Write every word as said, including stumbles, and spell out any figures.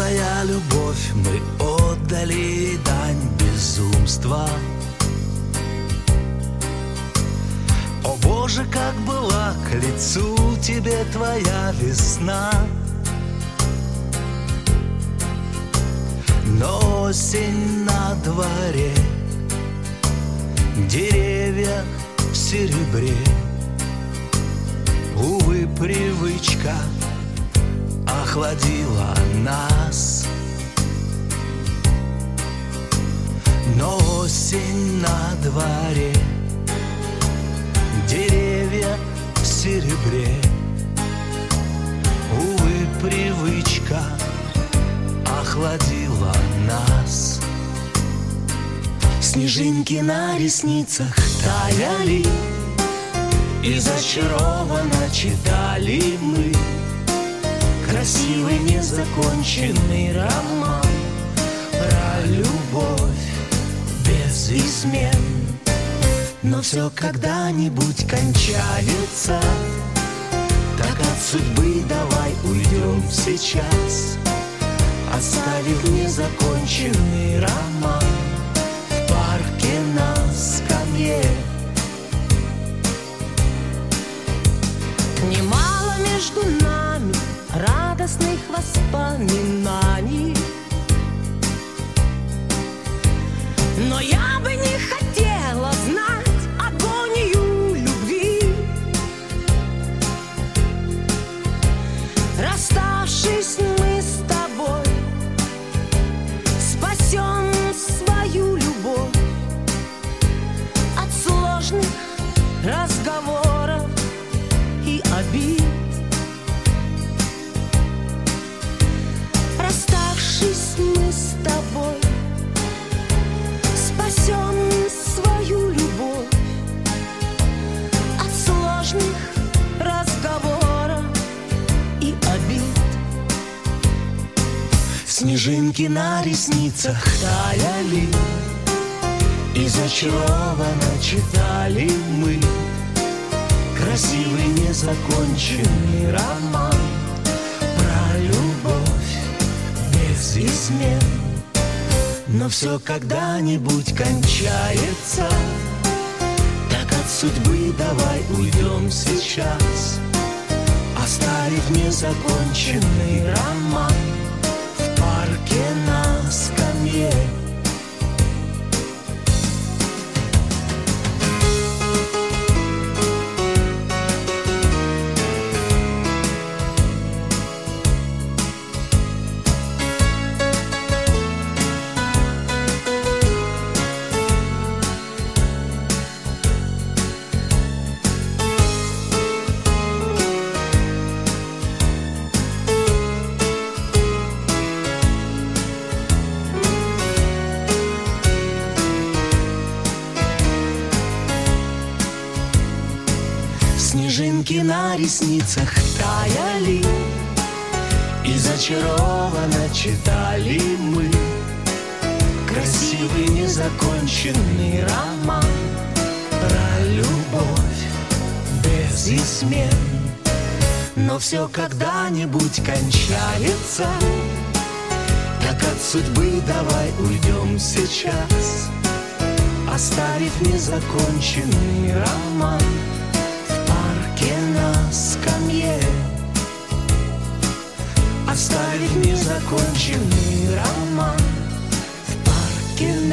твоя любовь, мы отдали дань безумства. О Боже, как была к лицу тебе твоя весна. Но осень на дворе, деревья в серебре. Увы, привычка охладила нас. Но осень на дворе, деревья в серебре. Увы, привычка охладила нас. Снежинки на ресницах таяли, и зачарованно читали мы красивый незаконченный роман про любовь без измен. Но все когда-нибудь кончается, так от судьбы давай уйдем сейчас, оставив незаконченный роман в парке на скамье. Немало между нами радостных воспоминаний, но я бы не хотела знать агонию любви. Расставшись мы с тобой, спасем свою любовь от сложных разговоров и обид. Расставшись мы с тобой, спасем свою любовь от сложных разговоров и обид. Снежинки на ресницах таяли, и зачарованно читали мы красивый незаконченный роман про любовь без измен. Но все когда-нибудь кончается, так от судьбы давай уйдем сейчас, оставив незаконченный роман в парке на скамье. Снежинки на ресницах таяли, и зачарованно читали мы красивый незаконченный роман про любовь без измен. Но все когда-нибудь кончается, так от судьбы давай уйдем сейчас, оставив незаконченный роман на скамье. Оставив незаконченный роман